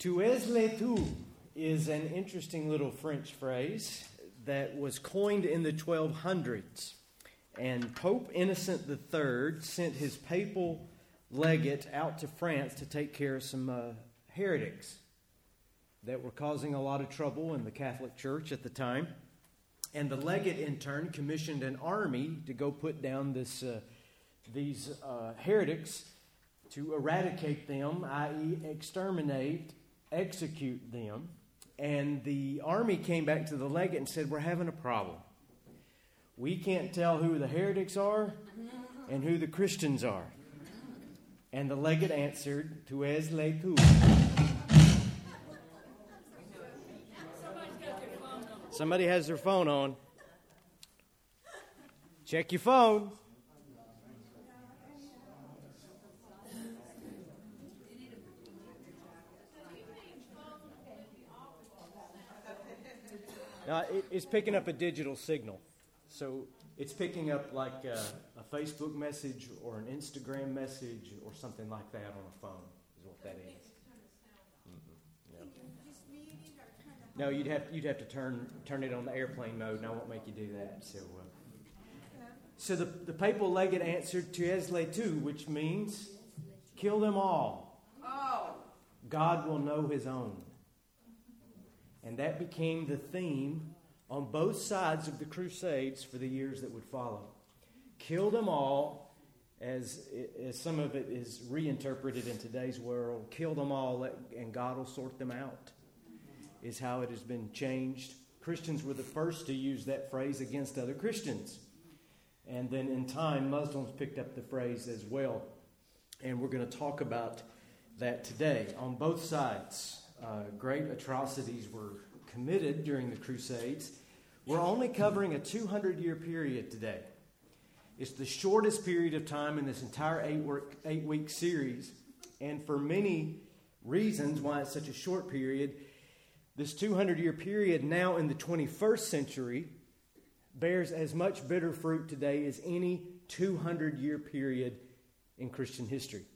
Tu es le tout is an interesting little French phrase that was coined in the 1200s. And Pope Innocent III sent his papal legate out to France to take care of some heretics that were causing a lot of trouble in the Catholic Church at the time. And the legate, in turn, commissioned an army to go put down these heretics, to eradicate them, i.e. exterminate, execute them. And the army came back to the legate and said, "We're having a problem. We can't tell who the heretics are and who the Christians are." And the legate answered, "Tu es le tout." Somebody has their phone on. Check your phone. It's picking up a digital signal. So it's picking up like a Facebook message or an Instagram message or something like that on a phone is what that is. No, you'd have to turn it on the airplane mode, and I won't make you do that. So the papal legate answered, "Tu es le tout," which means kill them all. Oh. God will know his own. And that became the theme on both sides of the Crusades for the years that would follow. Kill them all, as some of it is reinterpreted in today's world. Kill them all, and God will sort them out, is how it has been changed. Christians were the first to use that phrase against other Christians. And then in time, Muslims picked up the phrase as well. And we're going to talk about that today. On both sides, great atrocities were committed during the Crusades. We're only covering a 200-year period today. It's the shortest period of time in this entire 8-week series. And for many reasons why it's such a short period, this 200-year period now in the 21st century bears as much bitter fruit today as any 200-year period in Christian history.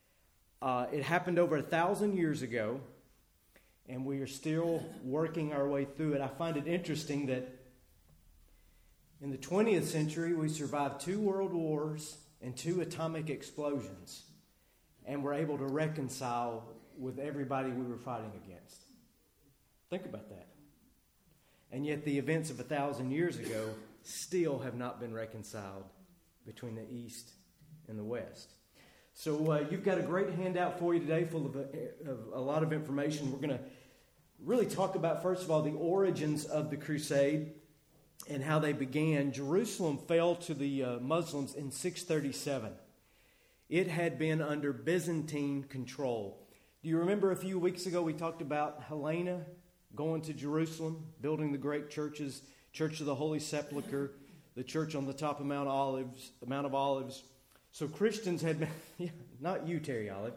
It happened over 1,000 years ago, and we are still working our way through it. I find it interesting that in the 20th century, we survived 2 world wars and 2 atomic explosions, and were able to reconcile with everybody we were fighting against. Think about that. And yet the events of 1,000 years ago still have not been reconciled between the East and the West. So you've got a great handout for you today full of a lot of information. We're going to really talk about, first of all, the origins of the crusade and how they began. Jerusalem fell to the Muslims in 637. It had been under Byzantine control. Do you remember a few weeks ago we talked about Helena going to Jerusalem, building the great churches, Church of the Holy Sepulchre, the church on the top of Mount of Olives. So Christians had been, not you, Terry Olive,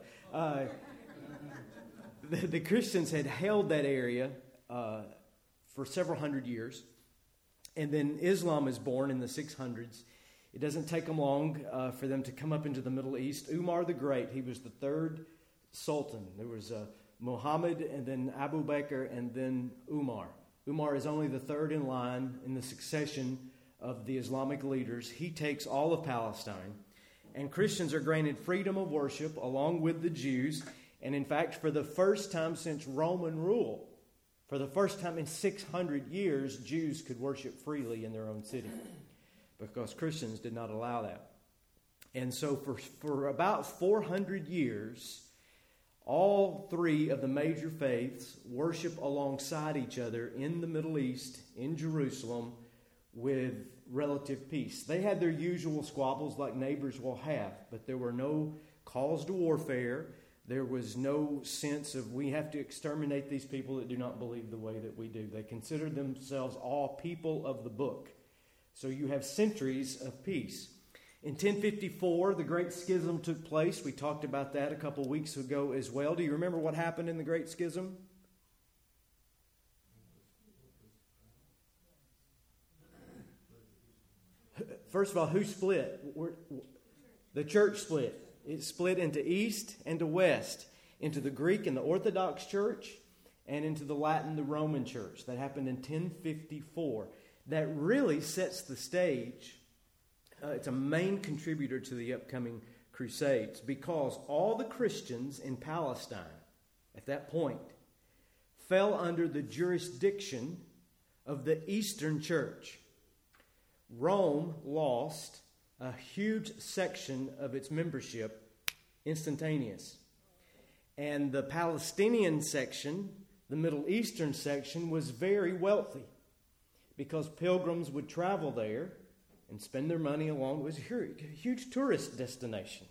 the Christians had held that area for several hundred years. And then Islam is born in the 600s. It doesn't take them long for them to come up into the Middle East. Umar the Great, he was the 3rd sultan. There was Muhammad, and then Abu Bakr, and then Umar. Umar is only the 3rd in line in the succession of the Islamic leaders. He takes all of Palestine. And Christians are granted freedom of worship along with the Jews. And in fact, for the first time since Roman rule, for the first time in 600 years, Jews could worship freely in their own city, because Christians did not allow that. And so for about 400 years, all 3 of the major faiths worship alongside each other in the Middle East, in Jerusalem, with relative peace. They had their usual squabbles like neighbors will have, but there were no calls to warfare. There was no sense of we have to exterminate these people that do not believe the way that we do. They considered themselves all people of the book. So you have centuries of peace. In 1054, the Great Schism took place. We talked about that a couple weeks ago as well. Do you remember what happened in the Great Schism? First of all, who split? The church split. It split into east and to west. into the Greek and the Orthodox Church, and into the Latin, the Roman Church. That happened in 1054. That really sets the stage. It's a main contributor to the upcoming Crusades, because all the Christians in Palestine at that point fell under the jurisdiction of the Eastern Church. Rome lost a huge section of its membership instantaneous. And the Palestinian section, the Middle Eastern section, was very wealthy because pilgrims would travel there and spend their money along. It was a huge tourist destination.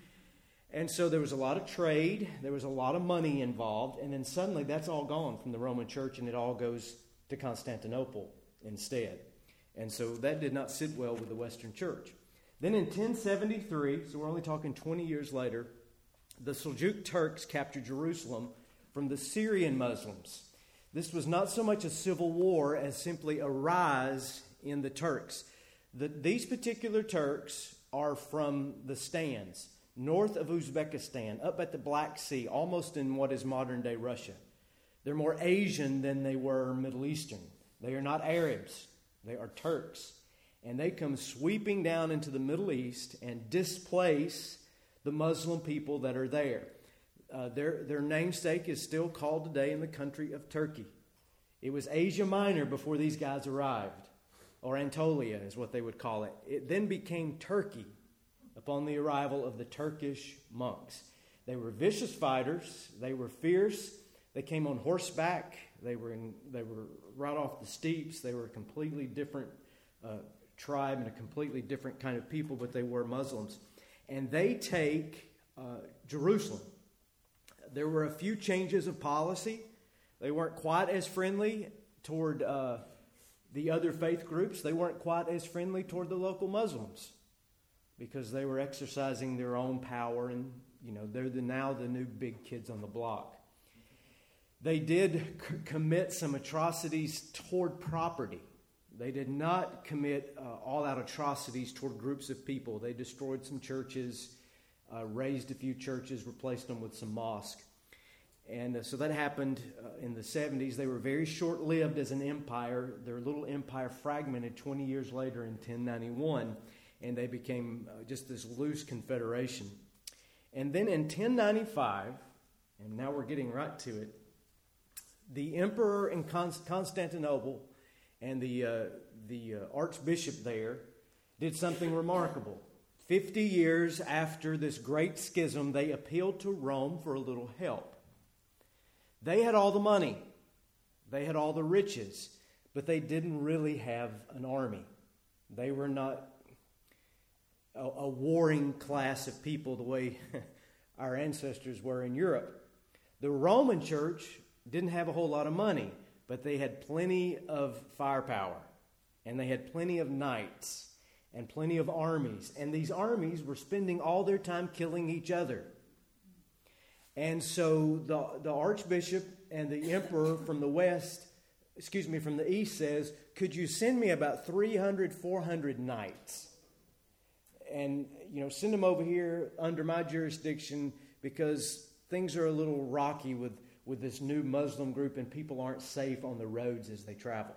And so there was a lot of trade, there was a lot of money involved, and then suddenly that's all gone from the Roman Church, and it all goes to Constantinople instead. And so that did not sit well with the Western Church. Then in 1073, so we're only talking 20 years later, the Seljuk Turks captured Jerusalem from the Syrian Muslims. This was not so much a civil war as simply a rise in the Turks. These particular Turks are from the stands, north of Uzbekistan, up at the Black Sea, almost in what is modern-day Russia. They're more Asian than they were Middle Eastern. They are not Arabs. They are Turks. And they come sweeping down into the Middle East and displace the Muslim people that are there. Their namesake is still called today in the country of Turkey. It was Asia Minor before these guys arrived, or Anatolia is what they would call it. It then became Turkey upon the arrival of the Turkish monks. They were vicious fighters. They were fierce. They came on horseback. They were right off the steeps. They were a completely different tribe and a completely different kind of people, but they were Muslims. And they take Jerusalem. There were a few changes of policy. They weren't quite as friendly toward the other faith groups. They weren't quite as friendly toward the local Muslims because they were exercising their own power, and they're now the new big kids on the block. They did commit some atrocities toward property. They did not commit all-out atrocities toward groups of people. They destroyed some churches, razed a few churches, replaced them with some mosques. And so that happened in the 70s. They were very short-lived as an empire. Their little empire fragmented 20 years later in 1091, and they became just this loose confederation. And then in 1095, and now we're getting right to it, the emperor in Constantinople and the archbishop there did something remarkable. 50 years after this great schism, they appealed to Rome for a little help. They had all the money. They had all the riches, but they didn't really have an army. They were not a warring class of people the way our ancestors were in Europe. The Roman Church didn't have a whole lot of money, but they had plenty of firepower, and they had plenty of knights and plenty of armies. And these armies were spending all their time killing each other. And so the archbishop and the emperor from the east says, could you send me about 300, 400 knights? And, send them over here under my jurisdiction because things are a little rocky with this new Muslim group and people aren't safe on the roads as they travel.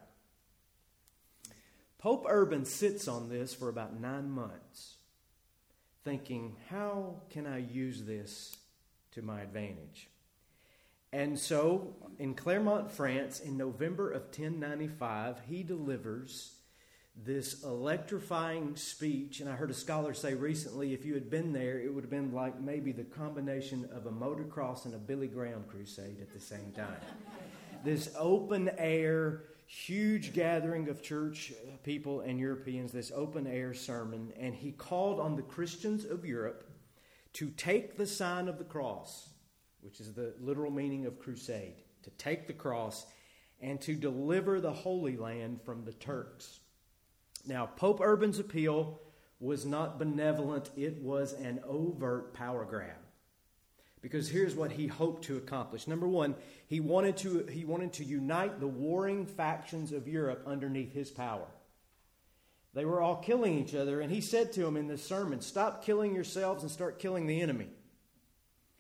Pope Urban sits on this for about 9 months, thinking, how can I use this to my advantage? And so, in Clermont, France, in November of 1095, he delivers this electrifying speech. And I heard a scholar say recently, if you had been there, it would have been like maybe the combination of a motocross and a Billy Graham crusade at the same time. This open air, huge gathering of church people and Europeans, this open air sermon. And he called on the Christians of Europe to take the sign of the cross, which is the literal meaning of crusade, to take the cross and to deliver the Holy Land from the Turks. Now, Pope Urban's appeal was not benevolent. It was an overt power grab. Because here's what he hoped to accomplish. Number one, he wanted to unite the warring factions of Europe underneath his power. They were all killing each other, and he said to them in this sermon, stop killing yourselves and start killing the enemy.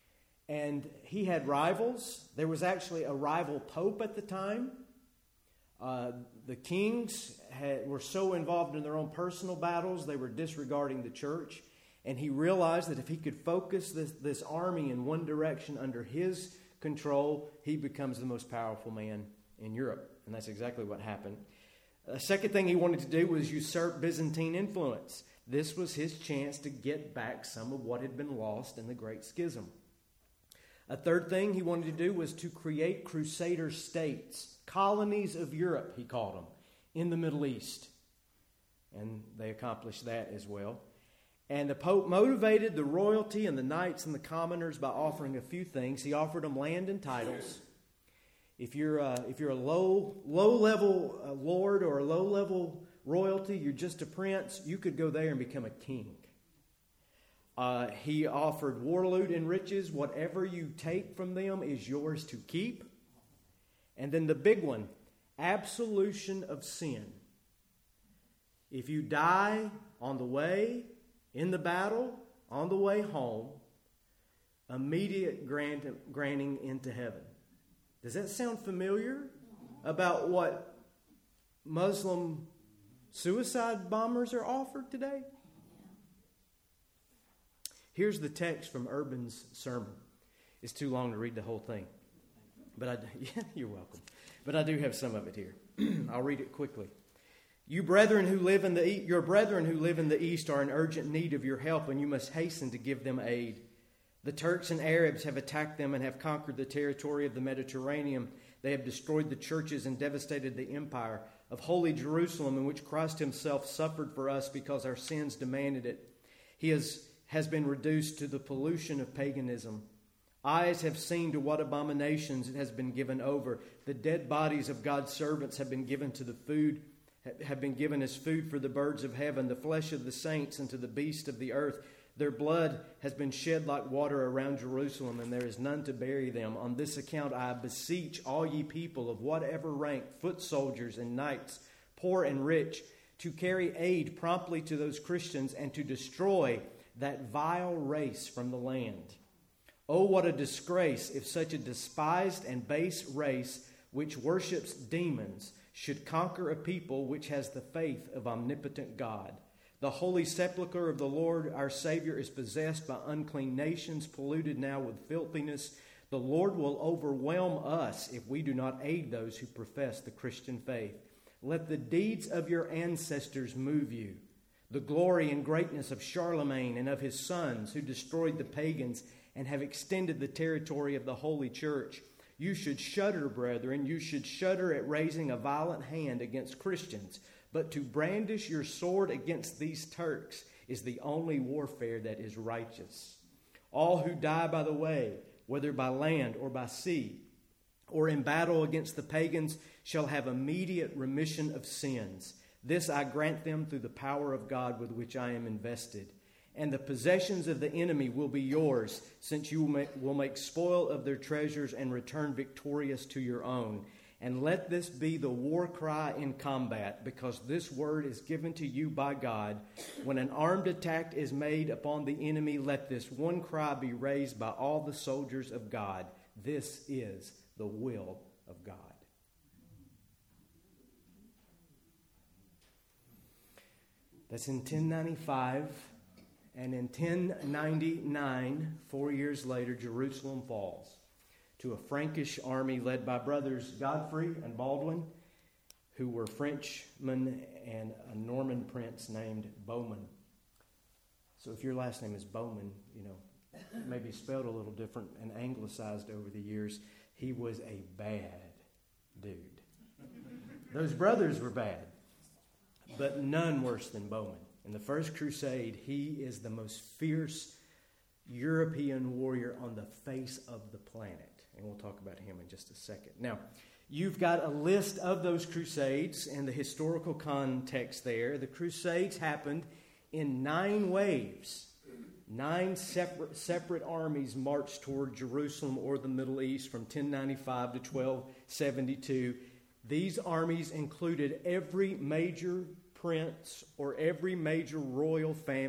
And he had rivals. There was actually a rival pope at the time. The kings were so involved in their own personal battles, they were disregarding the church. And he realized that if he could focus this army in one direction under his control, he becomes the most powerful man in Europe. And that's exactly what happened. A second thing he wanted to do was usurp Byzantine influence. This was his chance to get back some of what had been lost in the Great Schism. A third thing he wanted to do was to create crusader states, colonies of Europe, he called them, in the Middle East. And they accomplished that as well. And the Pope motivated the royalty and the knights and the commoners by offering a few things. He offered them land and titles. If you're a low-level lord or a low-level royalty, you're just a prince, you could go there and become a king. He offered war, loot, and riches. Whatever you take from them is yours to keep. And then the big one, absolution of sin. If you die on the way, in the battle, on the way home, immediate granting into heaven. Does that sound familiar about what Muslim suicide bombers are offered today? Here's the text from Urban's sermon. It's too long to read the whole thing. But you're welcome. But I do have some of it here. I'll read it quickly. Your brethren who live in the east are in urgent need of your help, and you must hasten to give them aid. The Turks and Arabs have attacked them and have conquered the territory of the Mediterranean. They have destroyed the churches and devastated the empire of holy Jerusalem, in which Christ himself suffered for us because our sins demanded it. He has been reduced to the pollution of paganism. Eyes have seen to what abominations it has been given over. The dead bodies of God's servants have been given as food for the birds of heaven, the flesh of the saints and to the beasts of the earth. Their blood has been shed like water around Jerusalem, and there is none to bury them. On this account I beseech all ye people of whatever rank, foot soldiers and knights, poor and rich, to carry aid promptly to those Christians and to destroy that vile race from the land. Oh, what a disgrace if such a despised and base race, which worships demons, should conquer a people which has the faith of omnipotent God. The holy sepulchre of the Lord our Savior is possessed by unclean nations, polluted now with filthiness. The Lord will overwhelm us if we do not aid those who profess the Christian faith. Let the deeds of your ancestors move you. The glory and greatness of Charlemagne and of his sons who destroyed the pagans and have extended the territory of the holy church. You should shudder, brethren. You should shudder at raising a violent hand against Christians. But to brandish your sword against these Turks is the only warfare that is righteous. All who die by the way, whether by land or by sea, or in battle against the pagans, shall have immediate remission of sins. This I grant them through the power of God with which I am invested. And the possessions of the enemy will be yours, since you will make spoil of their treasures and return victorious to your own. And let this be the war cry in combat, because this word is given to you by God. When an armed attack is made upon the enemy, let this one cry be raised by all the soldiers of God. This is the will of God. That's in 1095. And in 1099, 4 years later, Jerusalem falls to a Frankish army led by brothers Godfrey and Baldwin, who were Frenchmen, and a Norman prince named Bowman. So if your last name is Bowman, maybe spelled a little different and anglicized over the years, he was a bad dude. Those brothers were bad, but none worse than Bowman. In the First Crusade, he is the most fierce European warrior on the face of the planet. And we'll talk about him in just a second. Now, you've got a list of those crusades and the historical context there. The crusades happened in 9 waves. 9 separate armies marched toward Jerusalem or the Middle East from 1095 to 1272. These armies included every major prince or every major royal family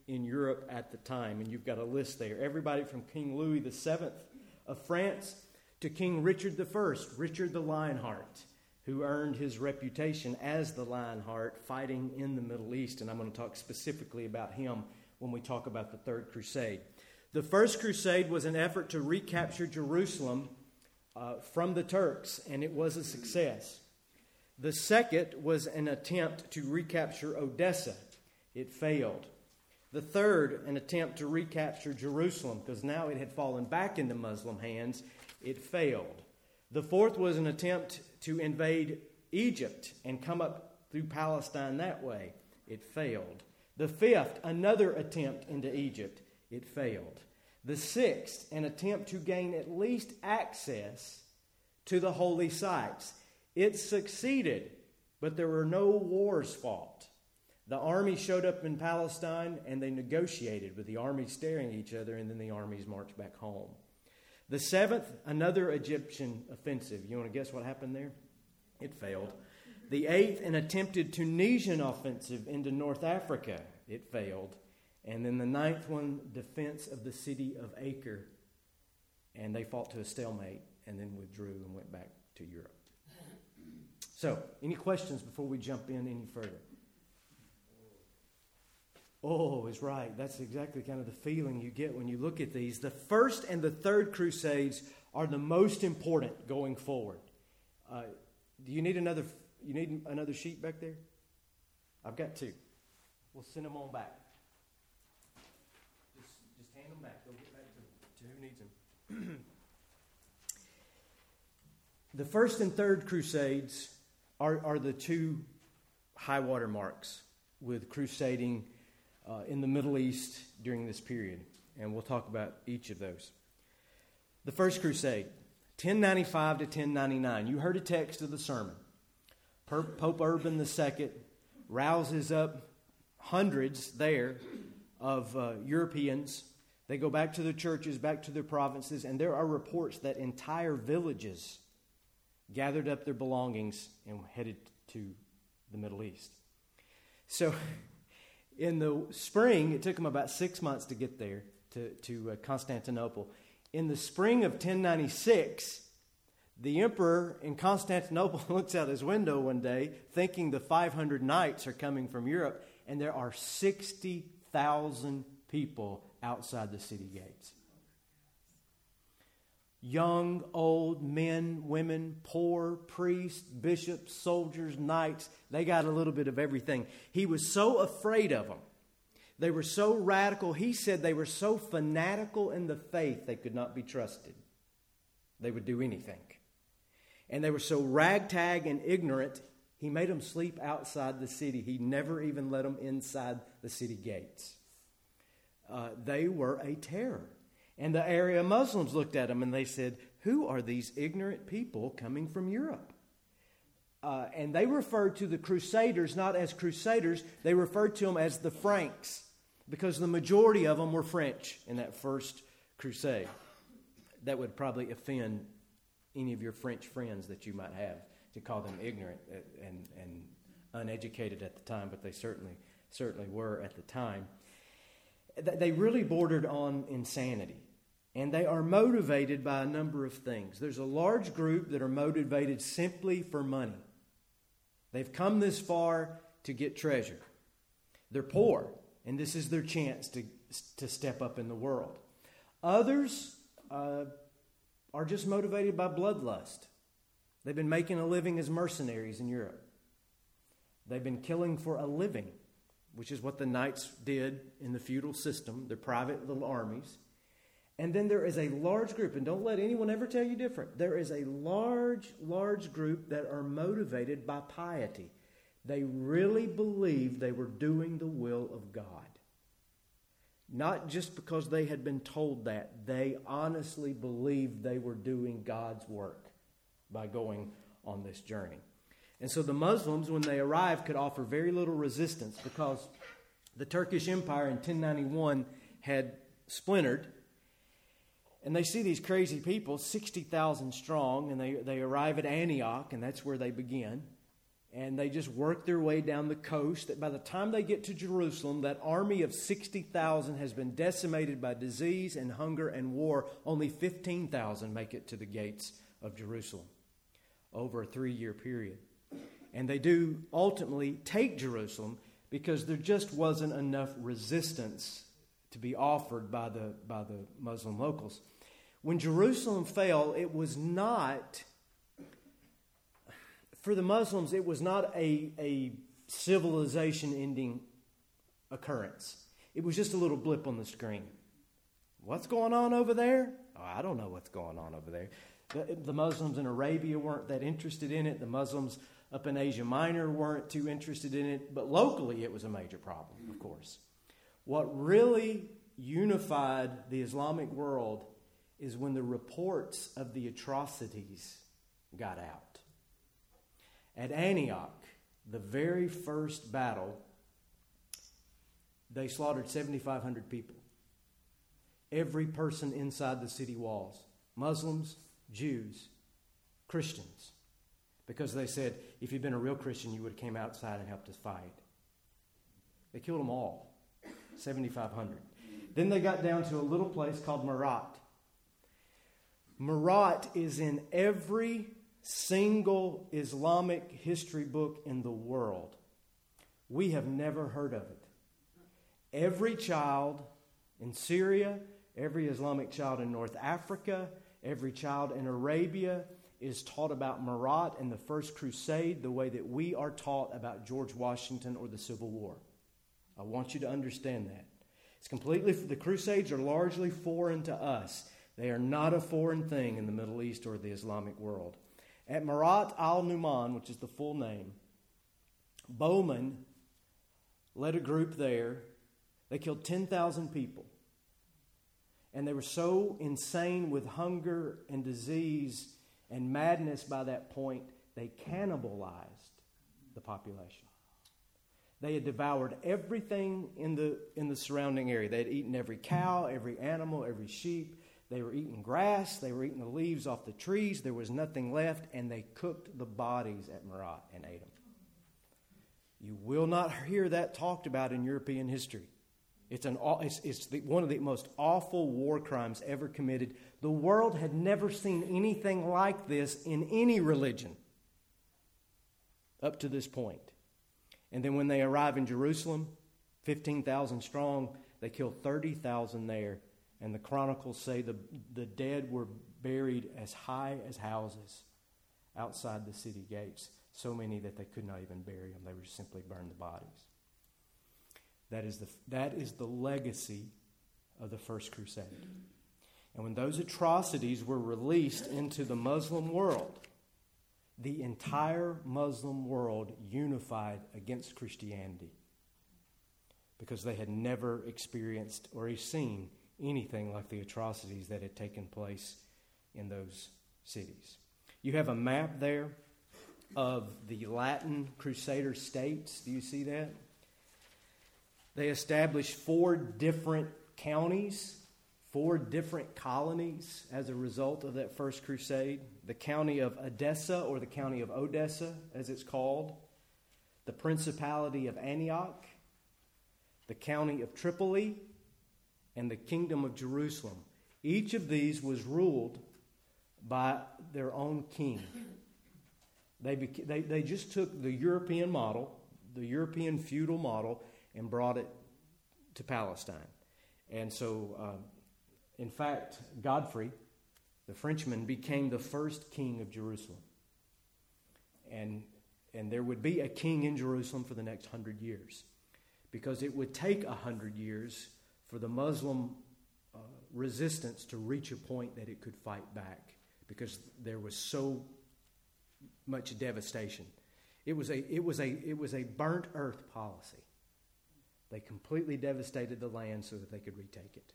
in Europe at the time. And you've got a list there. Everybody from King Louis VII of France to King Richard I, Richard the Lionheart, who earned his reputation as the Lionheart fighting in the Middle East. And I'm going to talk specifically about him when we talk about the Third Crusade. The First Crusade was an effort to recapture Jerusalem from the Turks, and it was a success. The second was an attempt to recapture Odessa. It failed. The third, an attempt to recapture Jerusalem, because now it had fallen back into Muslim hands. It failed. The fourth was an attempt to invade Egypt and come up through Palestine that way. It failed. The fifth, another attempt into Egypt. It failed. The sixth, an attempt to gain at least access to the holy sites. It succeeded, but there were no wars fought. The army showed up in Palestine and they negotiated with the armies staring at each other, and then the armies marched back home. The seventh, another Egyptian offensive. You want to guess what happened there? It failed. The eighth, an attempted Tunisian offensive into North Africa. It failed. And then the ninth one, defense of the city of Acre. And they fought to a stalemate and then withdrew and went back to Europe. So, any questions before we jump in any further? Oh, is right. That's exactly kind of the feeling you get when you look at these. The First and the Third Crusades are the most important going forward. Do you need another sheet back there? I've got two. We'll send them on back. Just hand them back. Go get back to who needs them. The First and Third Crusades are the two high water marks with crusading in the Middle East during this period. And we'll talk about each of those. The First Crusade, 1095 to 1099. You heard a text of the sermon. Pope Urban II rouses up hundreds there of Europeans. They go back to their churches, back to their provinces, and there are reports that entire villages gathered up their belongings and headed to the Middle East. So in the spring, it took them about 6 months to get there to Constantinople. In the spring of 1096, the emperor in Constantinople looks out his window one day thinking the 500 knights are coming from Europe, and there are 60,000 people outside the city gates. Young, old, men, women, poor, priests, bishops, soldiers, knights. They got a little bit of everything. He was so afraid of them. They were so radical. He said they were so fanatical in the faith they could not be trusted. They would do anything. And they were so ragtag and ignorant, he made them sleep outside the city. He never even let them inside the city gates. They were a terror. And the area Muslims looked at them and they said, who are these ignorant people coming from Europe? And they referred to the Crusaders not as Crusaders, they referred to them as the Franks, because the majority of them were French in that first crusade. That would probably offend any of your French friends that you might have, to call them ignorant and uneducated at the time, but they certainly were at the time. They really bordered on insanity. And they are motivated by a number of things. There's a large group that are motivated simply for money. They've come this far to get treasure. They're poor, and this is their chance to step up in the world. Others are just motivated by bloodlust. They've been making a living as mercenaries in Europe. They've been killing for a living, which is what the knights did in the feudal system, their private little armies. And then there is a large group, and don't let anyone ever tell you different. There is a large group that are motivated by piety. They really believed they were doing the will of God. Not just because they had been told that. They honestly believed they were doing God's work by going on this journey. And so the Muslims, when they arrived, could offer very little resistance because the Turkish Empire in 1091 had splintered. And they see these crazy people, 60,000 strong, and they arrive at Antioch, and that's where they begin. And they just work their way down the coast. That by the time they get to Jerusalem, that army of 60,000 has been decimated by disease and hunger and war. Only 15,000 make it to the gates of Jerusalem over a 3-year period. And they do ultimately take Jerusalem because there just wasn't enough resistance to be offered by the Muslim locals. When Jerusalem fell, it was not, for the Muslims, it was not a civilization-ending occurrence. It was just a little blip on the screen. What's going on over there? Oh, I don't know what's going on over there. The Muslims in Arabia weren't that interested in it. The Muslims up in Asia Minor weren't too interested in it. But locally, it was a major problem, of course. What really unified the Islamic world is when the reports of the atrocities got out. At Antioch, the very first battle, they slaughtered 7,500 people. Every person inside the city walls. Muslims, Jews, Christians. Because they said, if you'd been a real Christian, you would have came outside and helped us fight. They killed them all. 7,500. Then they got down to a little place called Marat. Marat is in every single Islamic history book in the world. We have never heard of it. Every child in Syria, every Islamic child in North Africa, every child in Arabia is taught about Marat and the First Crusade the way that we are taught about George Washington or the Civil War. I want you to understand that. It's completely, the Crusades are largely foreign to us. They are not a foreign thing in the Middle East or the Islamic world. At Marat al-Numan, which is the full name, Bowman led a group there. They killed 10,000 people. And they were so insane with hunger and disease and madness by that point, they cannibalized the population. They had devoured everything in the surrounding area. They had eaten every cow, every animal, every sheep. They were eating grass. They were eating the leaves off the trees. There was nothing left, and they cooked the bodies at Marat and ate them. You will not hear that talked about in European history. It's one of the most awful war crimes ever committed. The world had never seen anything like this in any religion up to this point. And then when they arrive in Jerusalem, 15,000 strong, they kill 30,000 there. And the chronicles say the dead were buried as high as houses outside the city gates. So many that they could not even bury them. They would simply burn the bodies. That is the legacy of the First Crusade. And when those atrocities were released into the Muslim world, the entire Muslim world unified against Christianity because they had never experienced or seen anything like the atrocities that had taken place in those cities. You have a map there of the Latin Crusader states. Do you see that? They established 4 different counties, 4 different colonies as a result of that first crusade. The county of Edessa, or the county of Odessa, as it's called. The Principality of Antioch. The county of Tripoli. And the kingdom of Jerusalem. Each of these was ruled by their own king. They just took the European model, the European feudal model, and brought it to Palestine. And so, in fact, Godfrey, the Frenchman, became the first king of Jerusalem. And there would be a king in Jerusalem for the next 100 years. Because it would take 100 years for the Muslim resistance to reach a point that it could fight back. Because there was so much devastation. It was a burnt earth policy. They completely devastated the land so that they could retake it.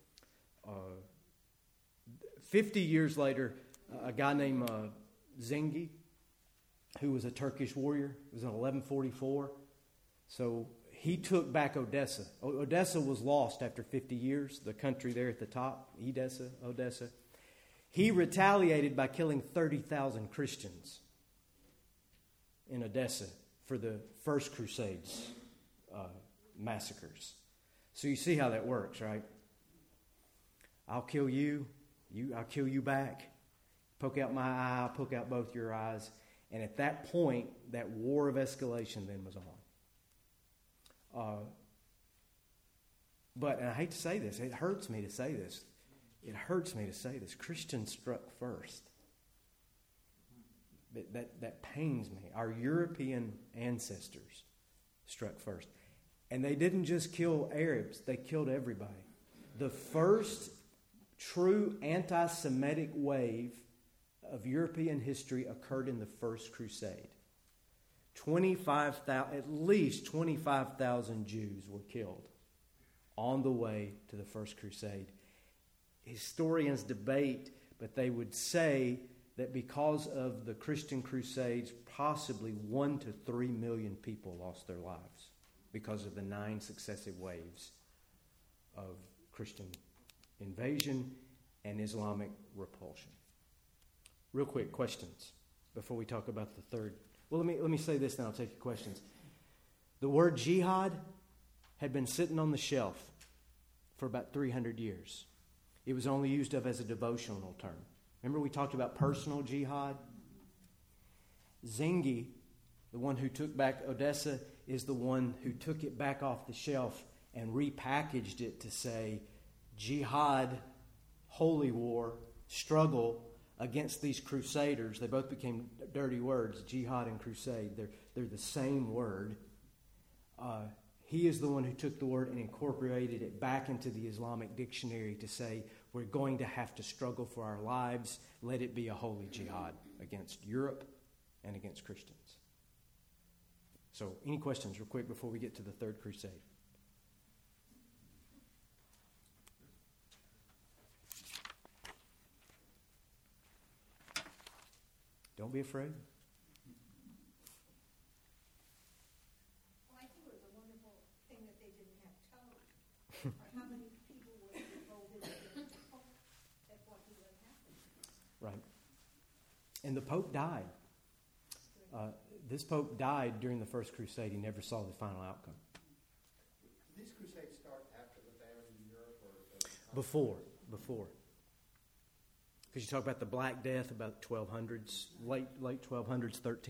50 years later, a guy named Zengi, who was a Turkish warrior, it was in 1144. So he took back Odessa. Odessa was lost after 50 years, the country there at the top, Odessa. He retaliated by killing 30,000 Christians. in Odessa for the First Crusades massacres. So you see how that works, right? I'll kill you, I'll kill you back. Poke out my eye, I'll poke out both your eyes. And at that point, that war of escalation then was on. But, and I hate to say this, it hurts me to say this. It hurts me to say this. Christians struck first. That pains me. Our European ancestors struck first. And they didn't just kill Arabs, they killed everybody. The first true anti-Semitic wave of European history occurred in the First Crusade. At least 25,000 Jews were killed on the way to the First Crusade. Historians debate, but they would say that because of the Christian Crusades, possibly 1 to 3 million people lost their lives because of the 9 successive waves of Christian invasion and Islamic repulsion. Real quick, questions before we talk about the third. Well, let me say this, then I'll take your questions. The word jihad had been sitting on the shelf for about 300 years. It was only used of as a devotional term. Remember we talked about personal jihad? Zengi, the one who took back Odessa, is the one who took it back off the shelf and repackaged it to say jihad, holy war, struggle against these crusaders. They both became dirty words, jihad and crusade. They're the same word. He is the one who took the word and incorporated it back into the Islamic dictionary to say we're going to have to struggle for our lives. Let it be a holy jihad against Europe and against Christians. So, any questions real quick before we get to the Third Crusade? Don't be afraid. Well, I think it was a wonderful thing that they didn't have television. How many people were involved in the Pope that what would have happened? Right. And the Pope died. This Pope died during the First Crusade. He never saw the final outcome. Did these crusades start after the famine in Europe or Before. Because you talk about the Black Death, about 1200s, late 1200s, 1300s. The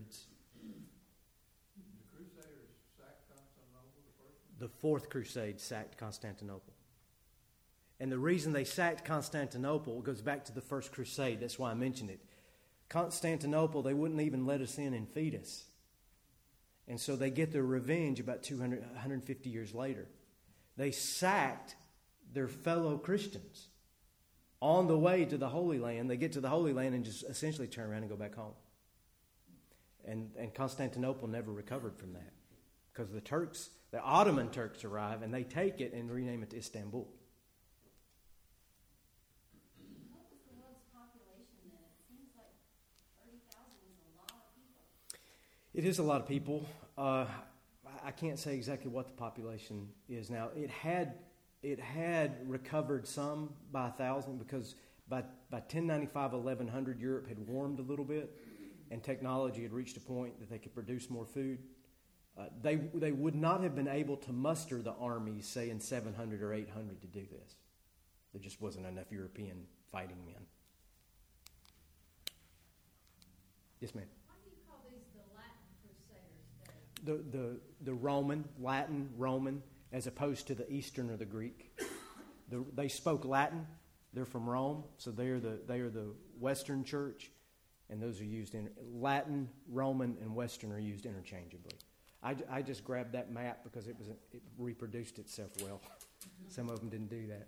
Crusaders sacked Constantinople the first one? The Fourth Crusade sacked Constantinople. And the reason they sacked Constantinople goes back to the First Crusade. That's why I mentioned it. Constantinople, they wouldn't even let us in and feed us. And so they get their revenge about 150 years later. They sacked their fellow Christians on the way to the Holy Land. They get to the Holy Land and just essentially turn around and go back home. And Constantinople never recovered from that. Because the Ottoman Turks arrive and they take it and rename it to Istanbul. What was the world's population then? It seems like 30,000 is a lot of people. It is a lot of people. I can't say exactly what the population is now. It had recovered some by 1,000 because by 1095, 1100, Europe had warmed a little bit and technology had reached a point that they could produce more food. They would not have been able to muster the armies, say, in 700 or 800 to do this. There just wasn't enough European fighting men. Yes, ma'am. Why do you call these the Latin Crusaders then? The Roman, as opposed to the Eastern or the Greek. They spoke Latin. They're from Rome, so they are the Western church, and those are used in Latin, Roman, and Western are used interchangeably. I just grabbed that map because it reproduced itself well. Some of them didn't do that.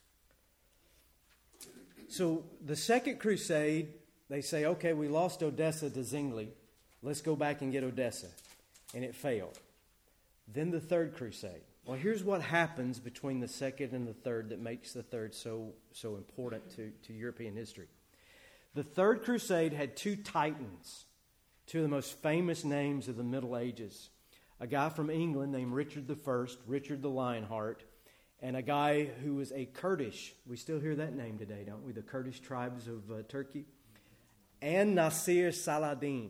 So the Second Crusade, they say, okay, we lost Odessa to Zwingli. Let's go back and get Odessa. And it failed. Then the Third Crusade. Well, here's what happens between the second and the third that makes the third so important to European history. The Third Crusade had two titans, two of the most famous names of the Middle Ages. A guy from England named Richard I, Richard the Lionheart, and a guy who was a Kurdish. We still hear that name today, don't we? The Kurdish tribes of Turkey. And Nasir Saladin,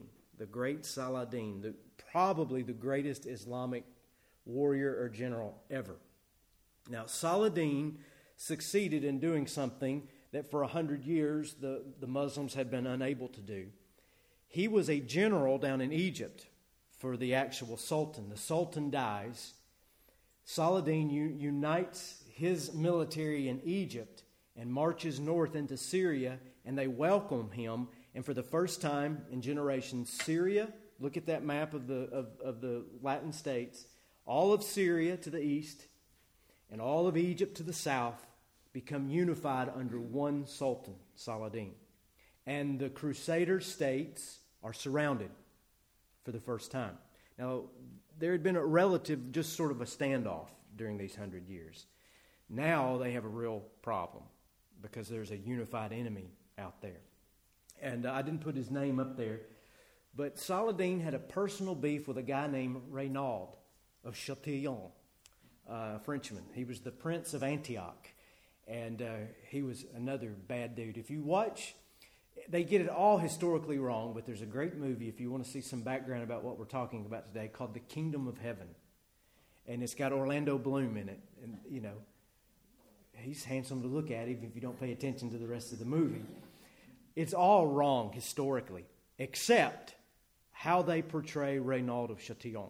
the great Saladin, probably the greatest Islamic warrior or general ever. Now, Saladin succeeded in doing something that for 100 years the Muslims had been unable to do. He was a general down in Egypt for the actual Sultan. The Sultan dies. Saladin unites his military in Egypt and marches north into Syria, and they welcome him. And for the first time in generations, Syria, look at that map of the Latin states, all of Syria to the east and all of Egypt to the south become unified under one sultan, Saladin. And the Crusader states are surrounded for the first time. Now, there had been a relative, just sort of a standoff during these 100 years. Now they have a real problem because there's a unified enemy out there. And I didn't put his name up there, but Saladin had a personal beef with a guy named Reynaud of Chatillon, a Frenchman. He was the Prince of Antioch, and he was another bad dude. If you watch, they get it all historically wrong, but there's a great movie, if you want to see some background about what we're talking about today, called The Kingdom of Heaven. And it's got Orlando Bloom in it. And, you know, he's handsome to look at, even if you don't pay attention to the rest of the movie. It's all wrong historically, except how they portray Reynaud of Chatillon.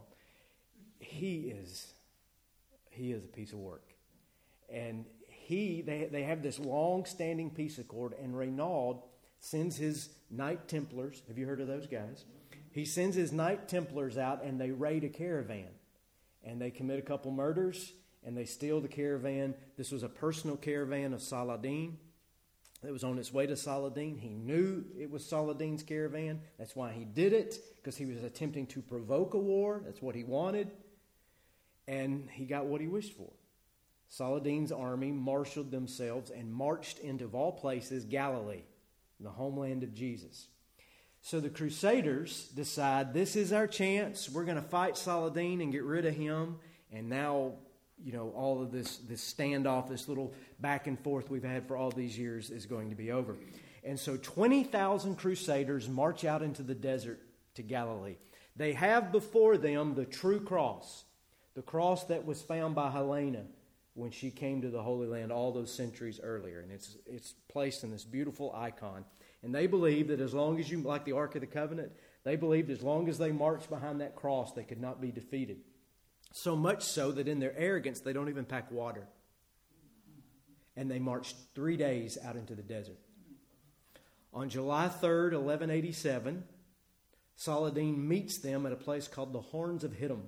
He is a piece of work. And they have this long-standing peace accord, and Reynaud sends his Knight Templars. Have you heard of those guys? He sends his Knight Templars out, and they raid a caravan. And they commit a couple murders, and they steal the caravan. This was a personal caravan of Saladin. It was on its way to Saladin. He knew it was Saladin's caravan. That's why he did it, because he was attempting to provoke a war. That's what he wanted. And he got what he wished for. Saladin's army marshaled themselves and marched into, of all places, Galilee, the homeland of Jesus. So the Crusaders decide, this is our chance. We're going to fight Saladin and get rid of him. And now, you know, all of this standoff, this little back and forth we've had for all these years is going to be over. And so 20,000 Crusaders march out into the desert to Galilee. They have before them the true cross, the cross that was found by Helena when she came to the Holy Land all those centuries earlier. And it's placed in this beautiful icon. And they believe that as long as you, like the Ark of the Covenant, they believed as long as they marched behind that cross, they could not be defeated. So much so that in their arrogance, they don't even pack water. And they marched 3 days out into the desert. On July 3rd, 1187, Saladin meets them at a place called the Horns of Hittim.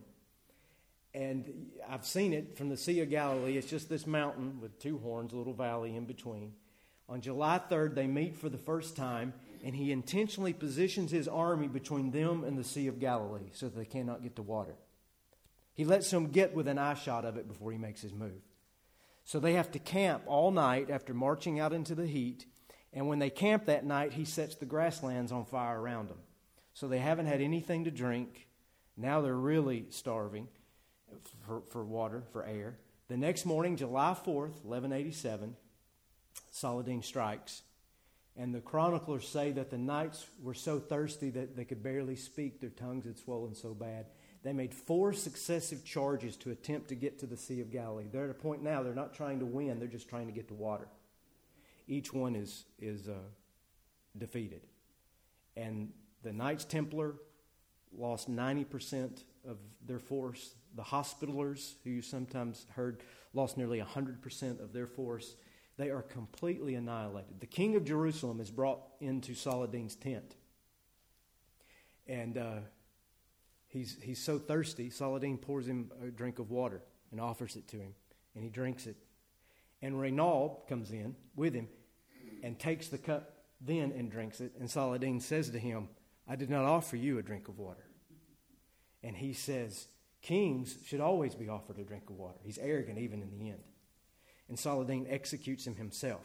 And I've seen it from the Sea of Galilee. It's just this mountain with two horns, a little valley in between. On July 3rd, they meet for the first time, and he intentionally positions his army between them and the Sea of Galilee so that they cannot get to water. He lets them get within eye shot of it before he makes his move. So they have to camp all night after marching out into the heat, and when they camp that night, he sets the grasslands on fire around them. So they haven't had anything to drink. Now they're really starving for water, for air. The next morning, July 4th, 1187, Saladin strikes. And the chroniclers say that the knights were so thirsty that they could barely speak. Their tongues had swollen so bad. They made 4 successive charges to attempt to get to the Sea of Galilee. They're at a point now, they're not trying to win, they're just trying to get to water. Each one is defeated. And the Knights Templar lost 90% of their force. The Hospitallers, who you sometimes heard, lost nearly 100% of their force. They are completely annihilated. The king of Jerusalem is brought into Saladin's tent. And he's so thirsty, Saladin pours him a drink of water and offers it to him. And he drinks it. And Reynaud comes in with him and takes the cup then and drinks it. And Saladin says to him, I did not offer you a drink of water. And he says, kings should always be offered a drink of water. He's arrogant even in the end. And Saladin executes him himself.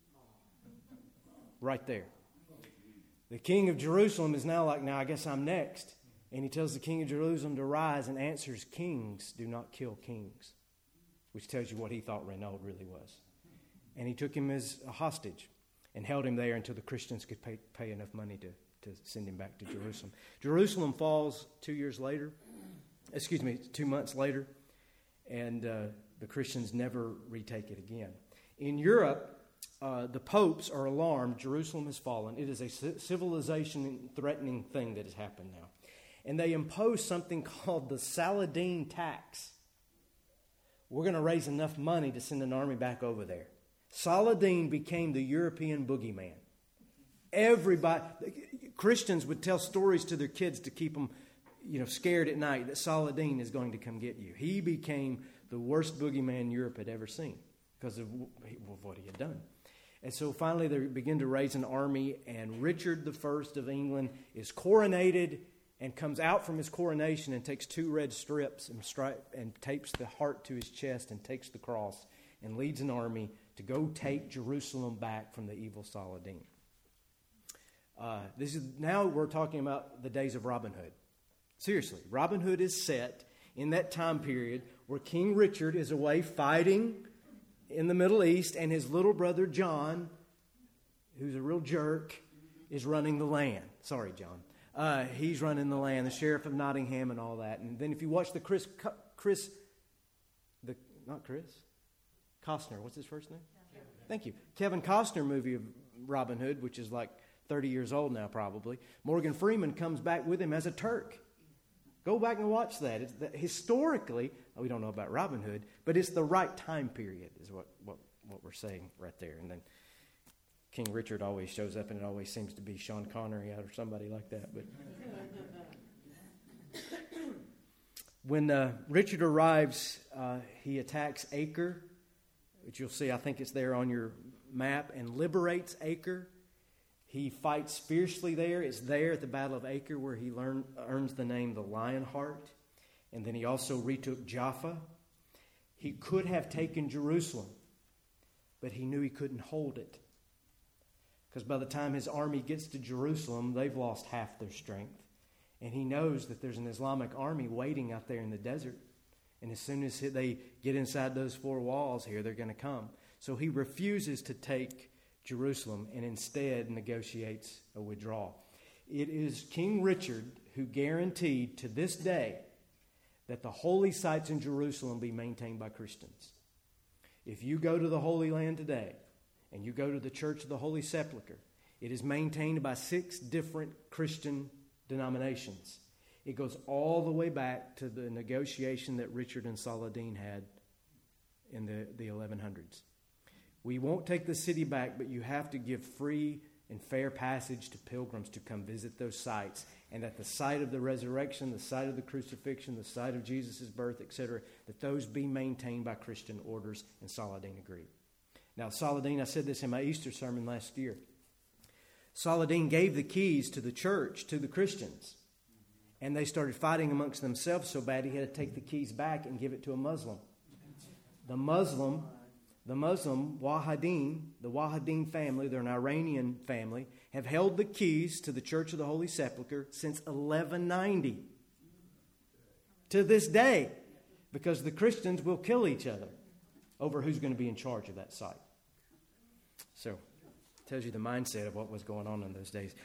Right there. The king of Jerusalem is now like, now I guess I'm next. And he tells the king of Jerusalem to rise and answers, kings do not kill kings. Which tells you what he thought Reynaud really was. And he took him as a hostage and held him there until the Christians could pay enough money to send him back to Jerusalem. Jerusalem falls 2 months later, and the Christians never retake it again. In Europe, the popes are alarmed. Jerusalem has fallen. It is a civilization-threatening thing that has happened now. And they impose something called the Saladin tax. We're going to raise enough money to send an army back over there. Saladin became the European boogeyman. Everybody, Christians would tell stories to their kids to keep them, scared at night that Saladin is going to come get you. He became the worst boogeyman Europe had ever seen because of what he had done. And so finally they begin to raise an army, and Richard I of England is coronated and comes out from his coronation and takes 2 red strips and tapes the heart to his chest and takes the cross and leads an army to go take Jerusalem back from the evil Saladin. Now we're talking about the days of Robin Hood. Seriously, Robin Hood is set in that time period where King Richard is away fighting in the Middle East, and his little brother John, who's a real jerk, is running the land. Sorry, John. He's running the land, the Sheriff of Nottingham and all that. And then if you watch the Costner, what's his first name? Thank you. Kevin Costner movie of Robin Hood, which is like 30 years old now probably. Morgan Freeman comes back with him as a Turk. Go back and watch that. Historically, we don't know about Robin Hood, but it's the right time period is what we're saying right there. And then King Richard always shows up, and it always seems to be Sean Connery or somebody like that. But when Richard arrives, he attacks Acre, which you'll see, I think it's there on your map, and liberates Acre. He fights fiercely there. It's there at the Battle of Acre where he earns the name the Lionheart. And then he also retook Jaffa. He could have taken Jerusalem, but he knew he couldn't hold it. Because by the time his army gets to Jerusalem, they've lost half their strength. And he knows that there's an Islamic army waiting out there in the desert. And as soon as they get inside those 4 walls here, they're going to come. So he refuses to take Jerusalem and instead negotiates a withdrawal. It is King Richard who guaranteed to this day that the holy sites in Jerusalem be maintained by Christians. If you go to the Holy Land today and you go to the Church of the Holy Sepulchre, it is maintained by 6 different Christian denominations. It goes all the way back to the negotiation that Richard and Saladin had in the 1100s. We won't take the city back, but you have to give free and fair passage to pilgrims to come visit those sites. And at the site of the resurrection, the site of the crucifixion, the site of Jesus' birth, etc., that those be maintained by Christian orders, and Saladin agreed. Now, Saladin, I said this in my Easter sermon last year. Saladin gave the keys to the church to the Christians. And they started fighting amongst themselves so bad he had to take the keys back and give it to a Muslim. The Muslim Wahidin, the Wahidin family, they're an Iranian family, have held the keys to the Church of the Holy Sepulchre since 1190. To this day, because the Christians will kill each other over who's going to be in charge of that site. So, it tells you the mindset of what was going on in those days.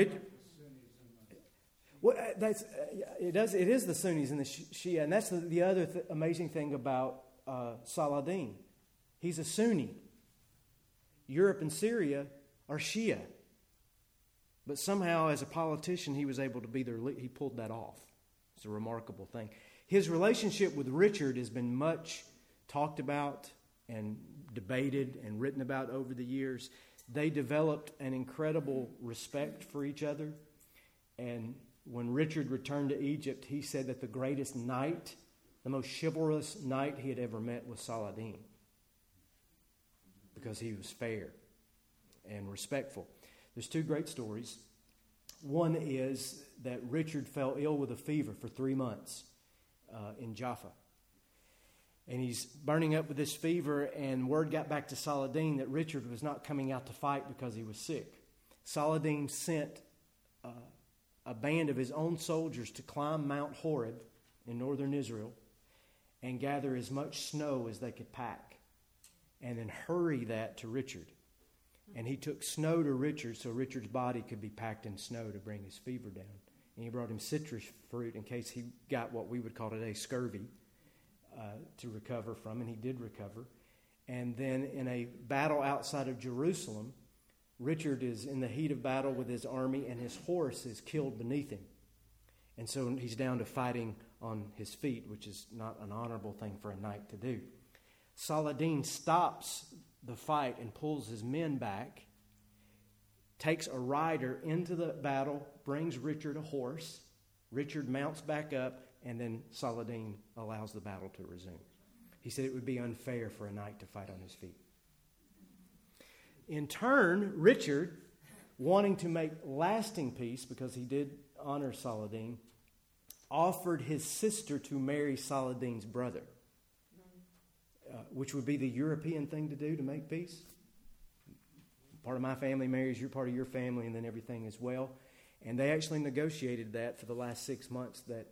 It is the Sunnis and the Shia, and that's the other amazing thing about Saladin. He's a Sunni. Europe and Syria are Shia. But somehow, as a politician, he was able to be their leader. He pulled that off. It's a remarkable thing. His relationship with Richard has been much talked about and debated and written about over the years. They developed an incredible respect for each other. And when Richard returned to Egypt, he said that the greatest knight, the most chivalrous knight he had ever met was Saladin. Because he was fair and respectful. There's 2 great stories. One is that Richard fell ill with a fever for 3 months in Jaffa. And he's burning up with this fever, and word got back to Saladin that Richard was not coming out to fight because he was sick. Saladin sent a band of his own soldiers to climb Mount Horeb in northern Israel and gather as much snow as they could pack, and then hurry that to Richard. And he took snow to Richard so Richard's body could be packed in snow to bring his fever down. And he brought him citrus fruit in case he got what we would call today scurvy to recover from, and he did recover. And then in a battle outside of Jerusalem, Richard is in the heat of battle with his army, and his horse is killed beneath him. And so he's down to fighting on his feet, which is not an honorable thing for a knight to do. Saladin stops the fight and pulls his men back, takes a rider into the battle, brings Richard a horse. Richard mounts back up, and then Saladin allows the battle to resume. He said it would be unfair for a knight to fight on his feet. In turn, Richard, wanting to make lasting peace, because he did honor Saladin, offered his sister to marry Saladin's brother, which would be the European thing to do to make peace. Part of my family marries your part of your family, and then everything as well. And they actually negotiated that for the last 6 months that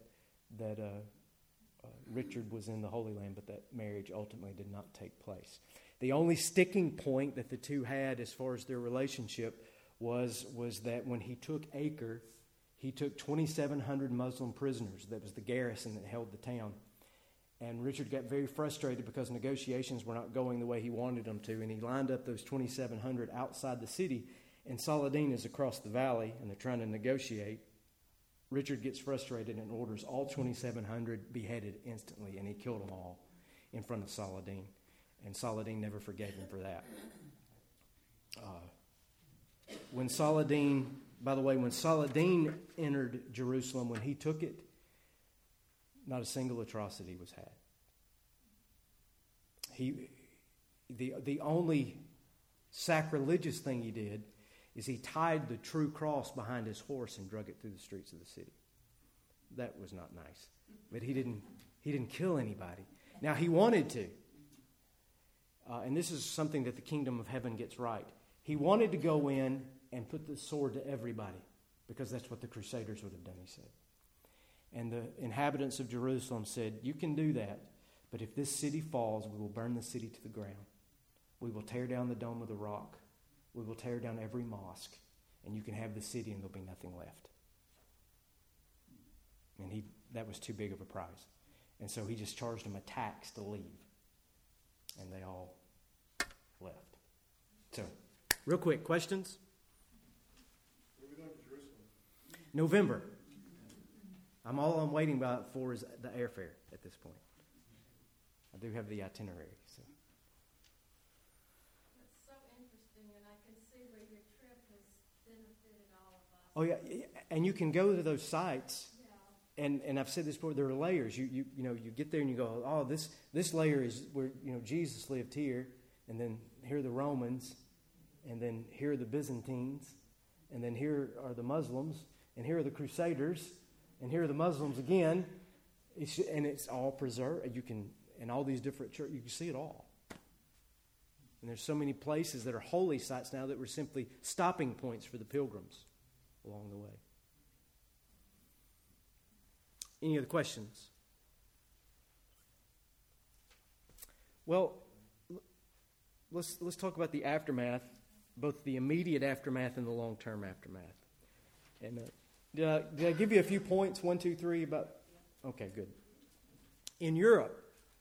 Richard was in the Holy Land, but that marriage ultimately did not take place. The only sticking point that the two had as far as their relationship was that when he took Acre, he took 2,700 Muslim prisoners. That was the garrison that held the town. And Richard got very frustrated because negotiations were not going the way he wanted them to, and he lined up those 2,700 outside the city, and Saladin is across the valley, and they're trying to negotiate. Richard gets frustrated and orders all 2,700 beheaded instantly, and he killed them all in front of Saladin. And Saladin never forgave him for that. When Saladin entered Jerusalem, when he took it, not a single atrocity was had. The only sacrilegious thing he did is he tied the true cross behind his horse and drug it through the streets of the city. That was not nice. But he didn't kill anybody. Now, he wanted to. And this is something that the kingdom of heaven gets right. He wanted to go in and put the sword to everybody, because that's what the Crusaders would have done, he said. And the inhabitants of Jerusalem said, you can do that, but if this city falls, we will burn the city to the ground. We will tear down the Dome of the Rock. We will tear down every mosque, and you can have the city and there'll be nothing left. And that was too big of a prize. And so he just charged them a tax to leave. And they all left. So, real quick, questions? Where are we going to Jerusalem? November. All I'm waiting for is the airfare at this point. I do have the itinerary. So. That's so interesting, and I can see where your trip has benefited all of us. Oh, yeah, and you can go to those sites, Yeah. and I've said this before, there are layers. You get there and you go, oh, this layer is where Jesus lived here, and then here are the Romans, and then here are the Byzantines, and then here are the Muslims, and here are the Crusaders, and here are the Muslims again, and it's all preserved. And all these different churches, you can see it all. And there's so many places that are holy sites now that were simply stopping points for the pilgrims along the way. Any other questions? Well, let's talk about the aftermath, both the immediate aftermath and the long-term aftermath. And did I give you a few points? 1, 2, 3 about? Okay, good. In Europe,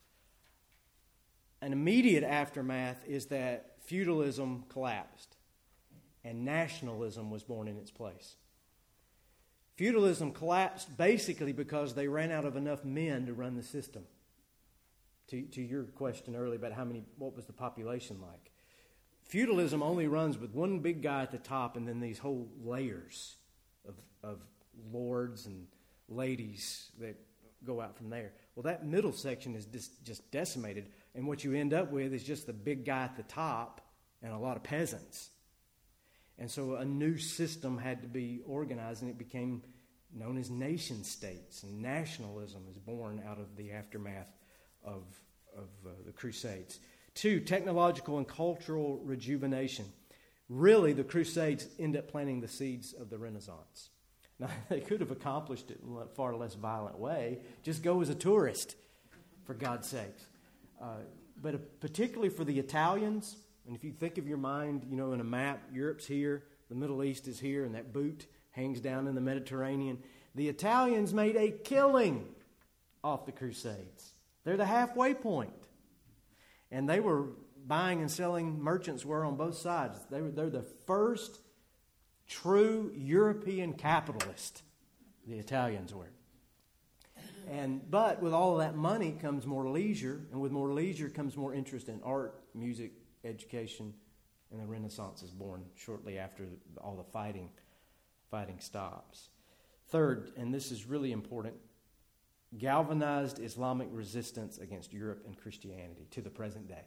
an immediate aftermath is that feudalism collapsed and nationalism was born in its place. Feudalism collapsed basically because they ran out of enough men to run the system. To your question earlier about what was the population like. Feudalism only runs with one big guy at the top and then these whole layers of lords and ladies that go out from there. Well, that middle section is just decimated, and what you end up with is just the big guy at the top and a lot of peasants. And so a new system had to be organized, and it became known as nation states, and nationalism is born out of the aftermath of the Crusades. 2, technological and cultural rejuvenation. Really, the Crusades end up planting the seeds of the Renaissance. Now, they could have accomplished it in a far less violent way. Just go as a tourist, for God's sakes. But particularly for the Italians, And if you think of your mind, in a map, Europe's here, the Middle East is here, and that boot hangs down in the Mediterranean. The Italians made a killing off the Crusades. They're the halfway point. And they were buying and selling, merchants were on both sides. They're the first true European capitalist, the Italians were. But with all of that money comes more leisure, and with more leisure comes more interest in art, music, education, and the Renaissance is born shortly after all the fighting stops. Third, and this is really important, galvanized Islamic resistance against Europe and Christianity to the present day.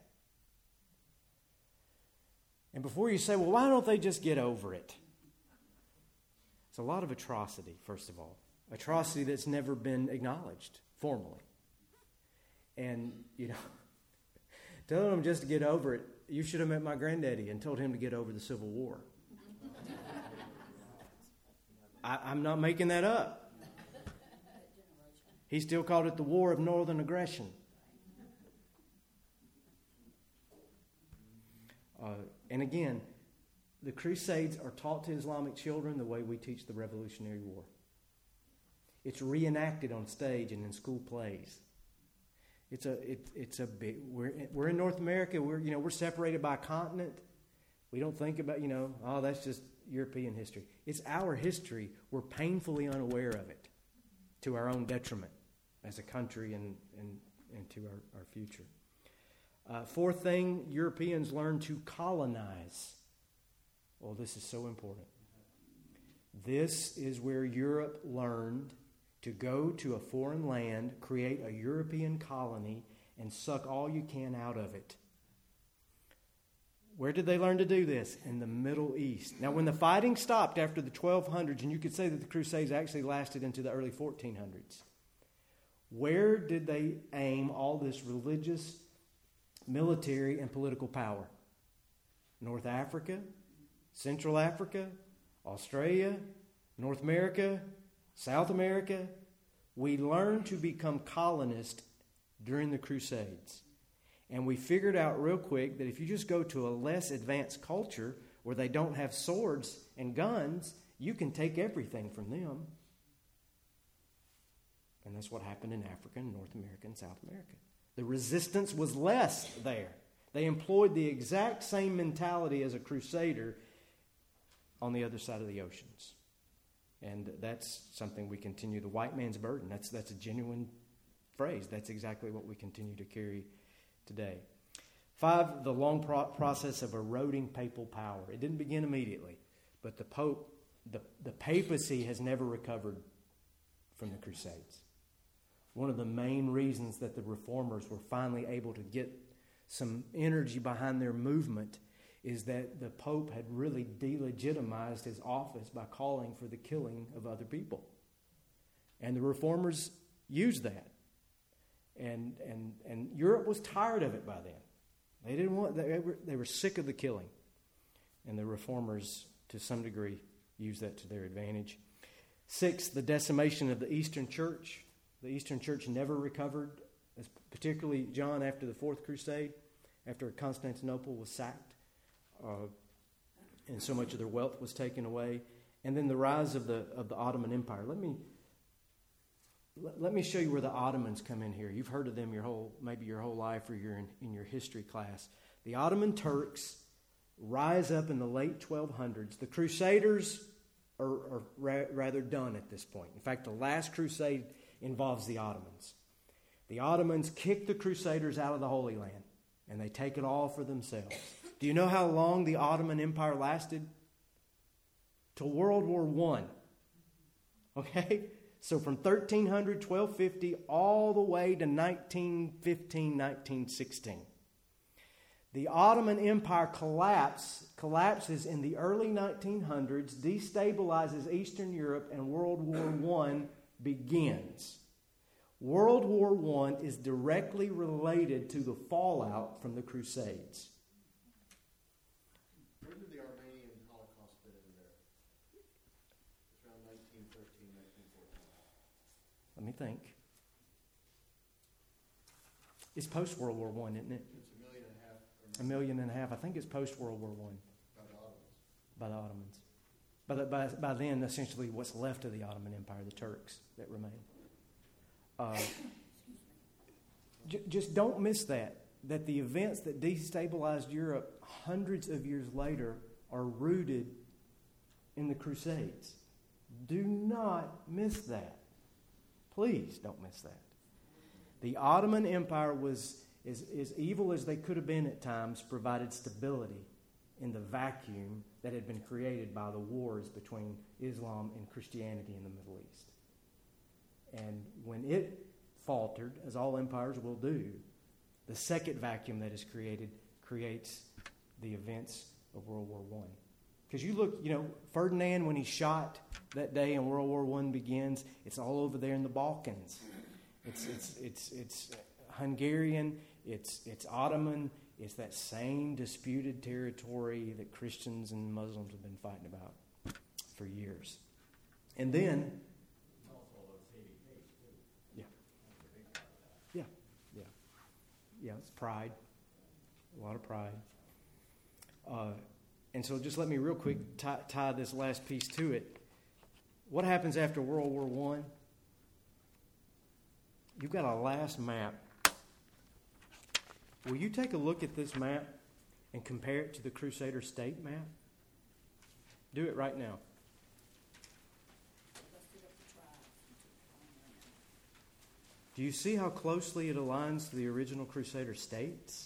And before you say, well, why don't they just get over it? It's a lot of atrocity, first of all. Atrocity that's never been acknowledged formally. And, telling them just to get over it, you should have met my granddaddy and told him to get over the Civil War. I'm not making that up. He still called it the War of Northern Aggression. And again, the Crusades are taught to Islamic children the way we teach the Revolutionary War. It's reenacted on stage and in school plays. It's a big. We're in North America. We're separated by a continent. We don't think about that's just European history. It's our history. We're painfully unaware of it, to our own detriment as a country and to our future. Fourth thing, Europeans learn to colonize. Well, this is so important. This is where Europe learned to go to a foreign land, create a European colony, and suck all you can out of it. Where did they learn to do this? In the Middle East. Now, when the fighting stopped after the 1200s, and you could say that the Crusades actually lasted into the early 1400s, where did they aim all this religious, military, and political power? North Africa, Central Africa, Australia, North America, South America. We learned to become colonists during the Crusades. And we figured out real quick that if you just go to a less advanced culture where they don't have swords and guns, you can take everything from them. And that's what happened in Africa and North America and South America. The resistance was less there. They employed the exact same mentality as a crusader on the other side of the oceans. And that's something we continue. The white man's burden. That's a genuine phrase. That's exactly what we continue to carry today. 5, the long process of eroding papal power. It didn't begin immediately, but the Pope, the papacy has never recovered from the Crusades. One of the main reasons that the reformers were finally able to get some energy behind their movement is that the Pope had really delegitimized his office by calling for the killing of other people. And the reformers used that. And Europe was tired of it by then. They didn't want. They were sick of the killing, and the reformers, to some degree, used that to their advantage. 6, the decimation of the Eastern Church. The Eastern Church never recovered, particularly John after the Fourth Crusade, after Constantinople was sacked, and so much of their wealth was taken away, and then the rise of the Ottoman Empire. Let me show you where the Ottomans come in here. You've heard of them your whole life, or you're in your history class. The Ottoman Turks rise up in the late 1200s. The Crusaders are rather done at this point. In fact, the last crusade involves the Ottomans. The Ottomans kick the Crusaders out of the Holy Land, and they take it all for themselves. Do you know how long the Ottoman Empire lasted? Till World War I. Okay? So from 1300, 1250, all the way to 1915, 1916. The Ottoman Empire collapses in the early 1900s, destabilizes Eastern Europe, and World War I begins. World War I is directly related to the fallout from the Crusades. When did the Armenian Holocaust fit in there? It's around 1913, 1914. Let me think. It's post-World War I, isn't it? It's 1.5 million 1.5 million. I think it's post-World War I. By the Ottomans. By then, essentially, what's left of the Ottoman Empire, the Turks that remain. Just don't miss that the events that destabilized Europe hundreds of years later are rooted in the Crusades. Do not miss that. Please don't miss that. The Ottoman Empire was as evil as they could have been at times, provided stability in the vacuum that had been created by the wars between Islam and Christianity in the Middle East. And when it faltered, as all empires will do, the second vacuum that is created creates the events of World War I. Because you look, Ferdinand, when he's shot that day and World War I begins, it's all over there in the Balkans. It's Hungarian, it's Ottoman, it's that same disputed territory that Christians and Muslims have been fighting about for years. And then, it's pride, a lot of pride. And so just let me real quick tie this last piece to it. What happens after World War I? You've got a last map. Will you take a look at this map and compare it to the Crusader state map? Do it right now. Do you see how closely it aligns to the original Crusader states?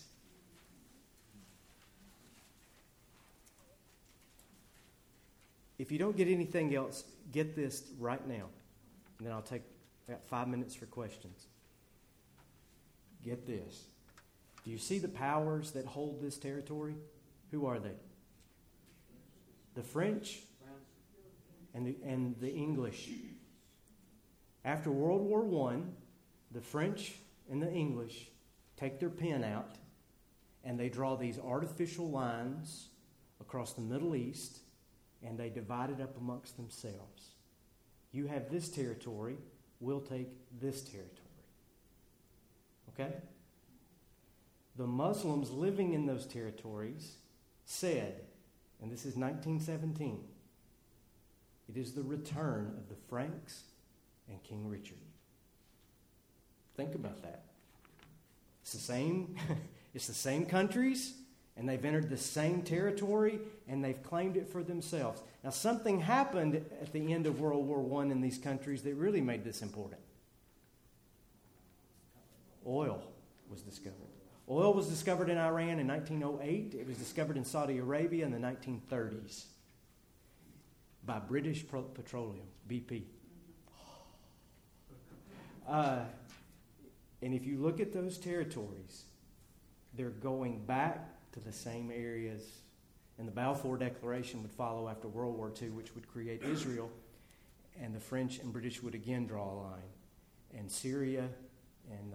If you don't get anything else, get this right now. And then I got 5 minutes for questions. Get this. Do you see the powers that hold this territory? Who are they? The French and the English. After World War I, the French and the English take their pen out and they draw these artificial lines across the Middle East and they divide it up amongst themselves. You have this territory, we'll take this territory. Okay? The Muslims living in those territories said, and this is 1917, it is the return of the Franks and King Richard. Think about that. It's the same countries, and they've entered the same territory, and they've claimed it for themselves. Now, something happened at the end of World War I in these countries that really made this important. Oil was discovered. Oil was discovered in Iran in 1908. It was discovered in Saudi Arabia in the 1930s by British Petroleum, BP. And if you look at those territories, they're going back to the same areas. And the Balfour Declaration would follow after World War II, which would create Israel. And the French and British would again draw a line. And Syria and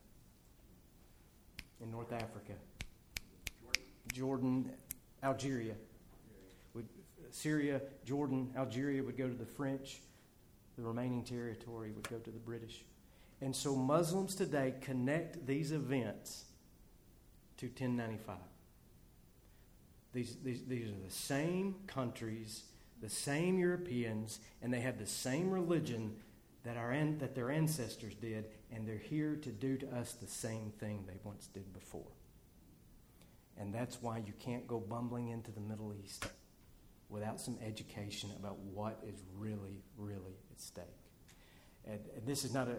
in North Africa. Jordan, Algeria. Syria, Jordan, Algeria would go to the French. The remaining territory would go to the British. And so Muslims today connect these events to 1095. These are the same countries, the same Europeans, and they have the same religion that their ancestors did, and they're here to do to us the same thing they once did before. And that's why you can't go bumbling into the Middle East without some education about what is really, really at stake. And this is not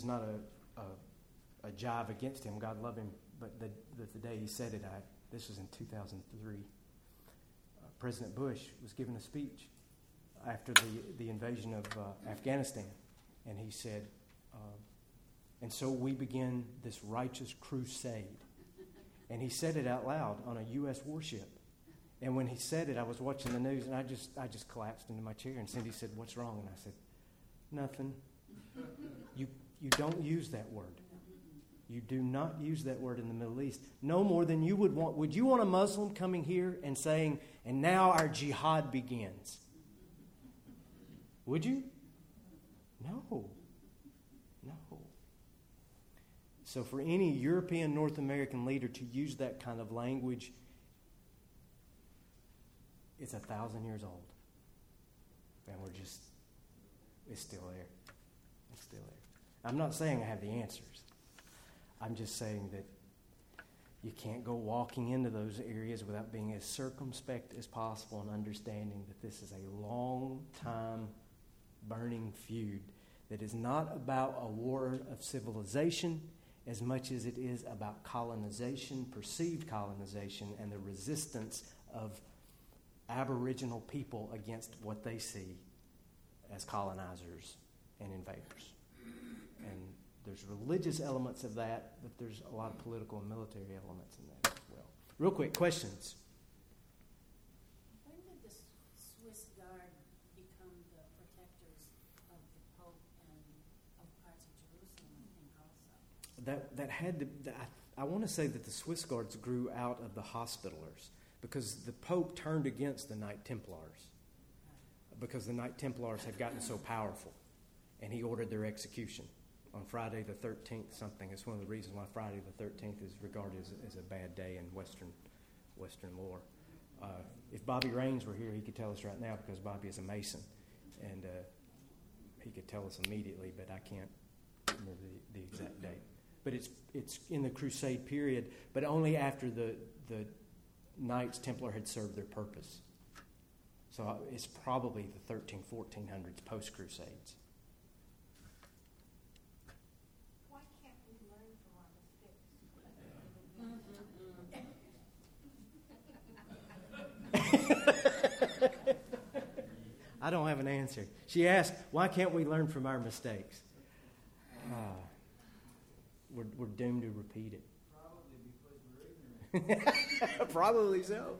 a jive against him. God love him, but the day he said it, this was in 2003. President Bush was giving a speech after the invasion of Afghanistan, and he said, and so we begin this righteous crusade. And he said it out loud on a U.S. warship. And when he said it, I was watching the news, and I just collapsed into my chair. And Cindy said, "What's wrong?" And I said, "Nothing." You don't use that word. You do not use that word in the Middle East. No more than you would want. Would you want a Muslim coming here and saying, "And now our jihad begins"? Would you? No. So for any European North American leader to use that kind of language, it's 1,000 years old. And it's still there. It's still there. I'm not saying I have the answers. I'm just saying that you can't go walking into those areas without being as circumspect as possible and understanding that this is a long time burning feud that is not about a war of civilization as much as it is about colonization, perceived colonization, and the resistance of Aboriginal people against what they see as colonizers and invaders. And there's religious elements of that, but there's a lot of political and military elements in that as well. Real quick, questions? When did the Swiss Guard become the protectors of the Pope and of parts of Jerusalem, I think, also? That had to. I want to say that the Swiss Guards grew out of the Hospitallers because the Pope turned against the Knight Templars because the Knight Templars had gotten so powerful, and he ordered their execution on Friday the 13th. Something. It's one of the reasons why Friday the 13th is regarded as a bad day in Western lore. If Bobby Raines were here, he could tell us right now because Bobby is a Mason, and he could tell us immediately, but I can't remember the exact date. But it's in the Crusade period, but only after the Knights Templar had served their purpose. So it's probably the 1400s, post-Crusades. Why can't we learn from our mistakes? I don't have an answer. She asked, why can't we learn from our mistakes? We're doomed to repeat it. Probably because we're ignorant. Probably so.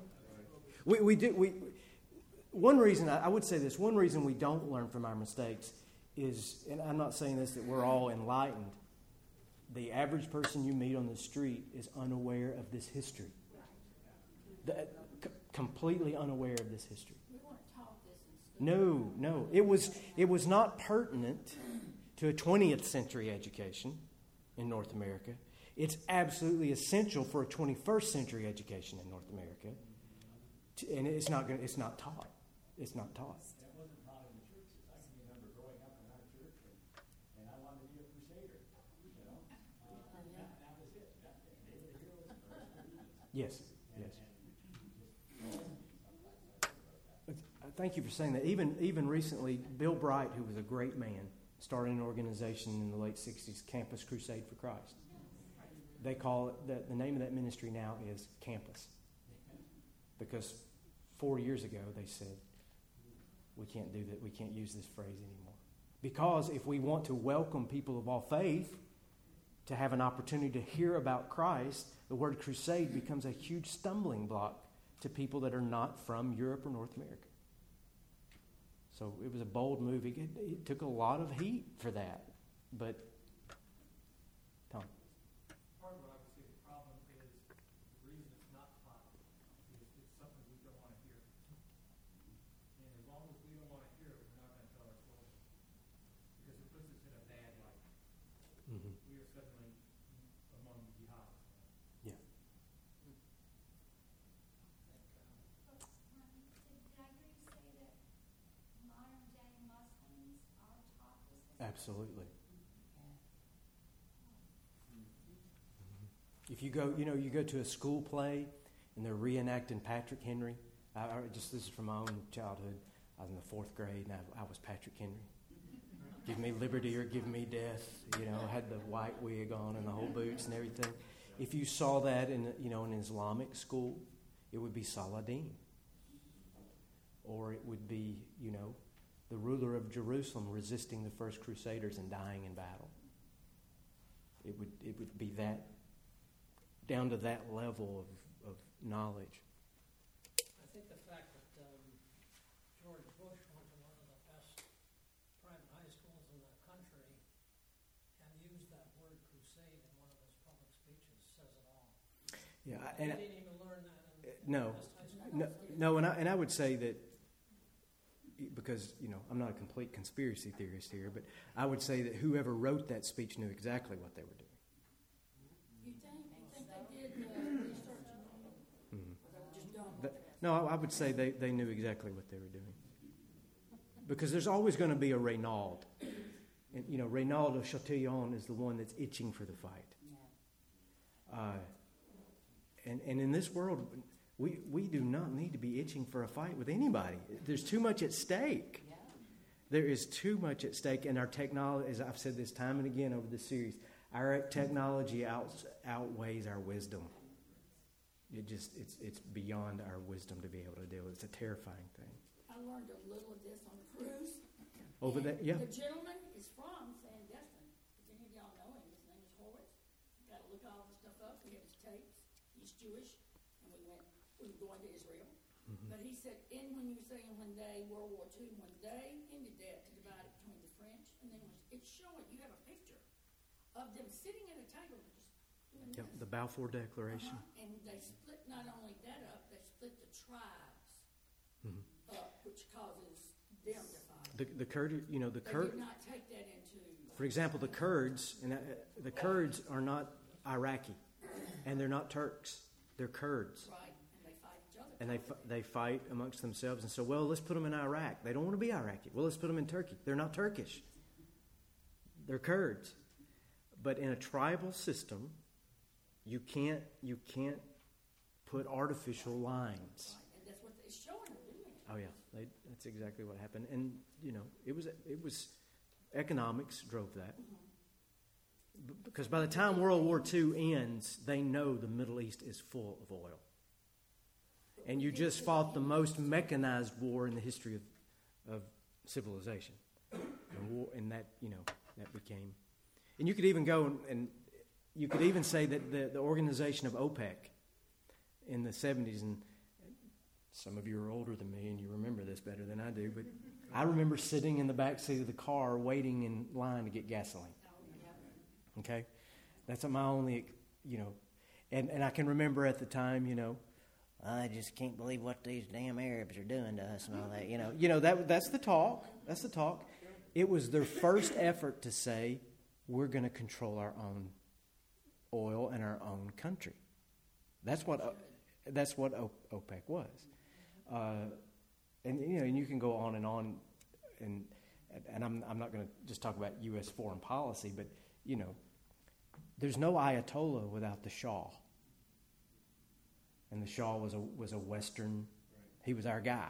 One reason, I would say this, one reason we don't learn from our mistakes is, and I'm not saying this that we're all enlightened, the average person you meet on the street is unaware of this history. Completely unaware of this history. We weren't taught this in school. No. It was not pertinent to a 20th century education in North America. It's absolutely essential for a 21st century education in North America. And it's not taught. It's not taught. That wasn't taught in the churches. I can remember growing up in our church, and I wanted to be a crusader. That was it. They were the heroes for us. Yes. Thank you for saying that. Even recently, Bill Bright, who was a great man, started an organization in the late 60s, Campus Crusade for Christ. They call it, the name of that ministry now is Campus. Because 4 years ago they said, we can't do that, we can't use this phrase anymore. Because if we want to welcome people of all faith to have an opportunity to hear about Christ, the word crusade becomes a huge stumbling block to people that are not from Europe or North America. So it was a bold move. It took a lot of heat for that. But, Tom. Part of what I would say the problem is the reason it's not taught is it's something we don't want to hear. And as long as we don't want to hear it, we're not going to tell our children. Because it puts us in a bad light. Mm-hmm. We are suddenly among the jihadists. Yeah. Did I hear you say that modern day Muslims are taught this? Absolutely. If you go to a school play and they're reenacting Patrick Henry. This is from my own childhood. I was in the 4th grade and I was Patrick Henry. Give me liberty or give me death. I had the white wig on and the whole boots and everything. If you saw that in an Islamic school, it would be Saladin. Or it would be, the ruler of Jerusalem resisting the first Crusaders and dying in battle. It would be that, down to that level of knowledge. I think the fact that George Bush went to one of the best private high schools in the country and used that word crusade in one of his public speeches says it all. Yeah, He didn't even learn that in no, the best high school. no, and I would say that, because I'm not a complete conspiracy theorist here, but I would say that whoever wrote that speech knew exactly what they were doing. No, I would say they knew exactly what they were doing. Because there's always going to be a Reynald. And, you know, Reynald of Chatillon is the one that's itching for the fight. And in this world, we do not need to be itching for a fight with anybody. There's too much at stake. There is too much at stake. And our technology, as I've said this time and again over this series, our technology outweighs our wisdom. It's beyond our wisdom to be able to deal with. It's a terrifying thing. I learned a little of this on the cruise. Over there, yeah. The gentleman is from Sandestin. If any of y'all know him, his name is Horowitz. Got to look all the stuff up. We have his tapes. He's Jewish, and we were going to Israel. Mm-hmm. But he said, when you were saying when World War II, when they ended that to divide it between the French, and then it's showing, you have a picture of them sitting at a table just doing this. The Balfour Declaration. And they split not only that up, they split the tribes up, which causes them to fight. The Kurd, you know, the Kurd. Kurd. They did not take that into. For example, the Kurds, and the Kurds are not Iraqi, and they're not Turks. They're Kurds. Right, and they fight each other. And they fight amongst themselves, and so, well, let's put them in Iraq. They don't want to be Iraqi. Well, let's put them in Turkey. They're not Turkish. They're Kurds. But in a tribal system, you can't put artificial lines. Right, and that's what it's showing them doing it. Oh yeah, that's exactly what happened. And you know, it was economics drove that. Because by the time World War II ends, they know the Middle East is full of oil. And you just fought the most mechanized war in the history of civilization. And that, you know, that became... And you could even go and you could even say that the organization of OPEC in the 70s, and some of you are older than me and you remember this better than I do, but I remember sitting in the back seat of the car waiting in line to get gasoline. Okay? That's my only, you know, and I can remember at the time, you know, I just can't believe what these damn Arabs are doing to us and all that. You know that's the talk. That's the talk. It was their first effort to say, we're going to control our own oil and our own country. That's what OPEC was. And you know, and you can go on, and I'm not going to just talk about U.S. foreign policy, but you know, there's no Ayatollah without the Shah. And the Shah was a Western. He was our guy.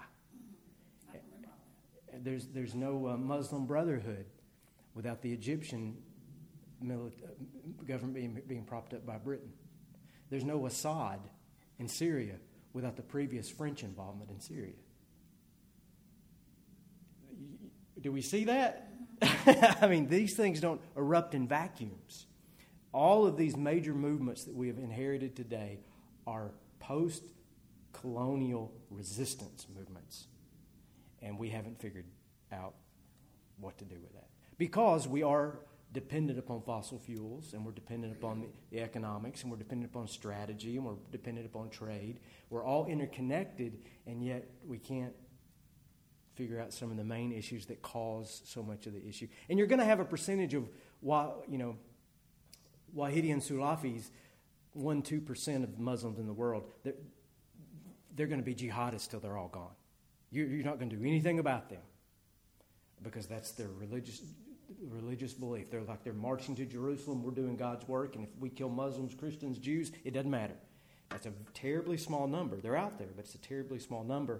There's no Muslim Brotherhood without the Egyptian government being propped up by Britain. There's no Assad in Syria without the previous French involvement in Syria. Do we see that? I mean, these things don't erupt in vacuums. All of these major movements that we have inherited today are post-colonial resistance movements. And we haven't figured out what to do with that. Because we are dependent upon fossil fuels, and we're dependent upon the economics, and we're dependent upon strategy, and we're dependent upon trade. We're all interconnected, and yet we can't figure out some of the main issues that cause so much of the issue. And you're going to have a percentage of, you know, Wahidi and Salafis, 1-2% of Muslims in the world, they're going to be jihadists till they're all gone. You're not going to do anything about them because that's their religious belief. They're marching to Jerusalem. We're doing God's work, and if we kill Muslims, Christians, Jews, it doesn't matter. That's a terribly small number. They're out there, but it's a terribly small number.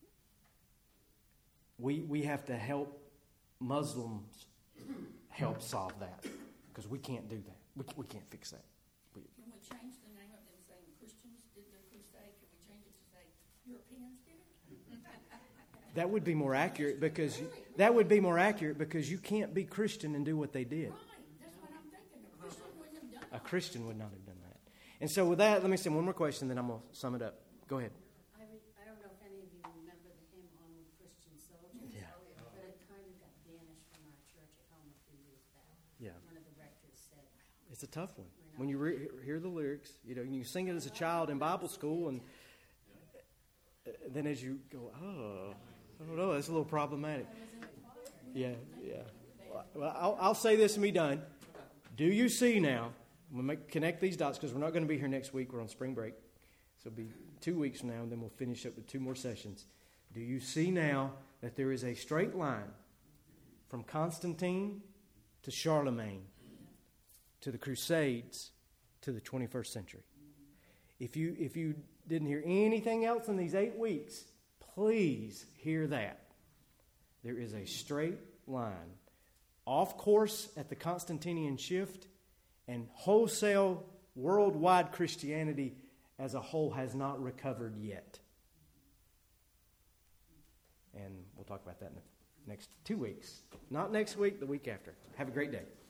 We have to help Muslims help solve that because we can't do that. We can't fix that. Can we change the name of them saying Christians did the crusade? Can we change it to say Europeans did it? That would be more accurate because you can't be Christian and do what they did. Right, that's what I'm thinking. A Christian wouldn't have done it. A Christian would not have done that. And so with that, let me say one more question, then I'm going to sum it up. Go ahead. I don't know if any of you remember the hymn Onward Christian Soldiers. Yeah. But it kind of got banished from our church at home a few years back. Yeah. One of the rectors said, It's a tough one. When you hear the lyrics, you know, you sing it as a child in Bible school, and then as you go, I don't know, that's a little problematic. Yeah. Well, I'll say this and be done. Do you see now? We'll connect these dots because we're not going to be here next week. We're on spring break. So it'll be 2 weeks from now, and then we'll finish up with 2 more sessions. Do you see now that there is a straight line from Constantine to Charlemagne to the Crusades to the 21st century? If you didn't hear anything else in these 8 weeks, please hear that. There is a straight line. Off course at the Constantinian shift, and wholesale worldwide Christianity as a whole has not recovered yet. And we'll talk about that in the next 2 weeks. Not next week, the week after. Have a great day.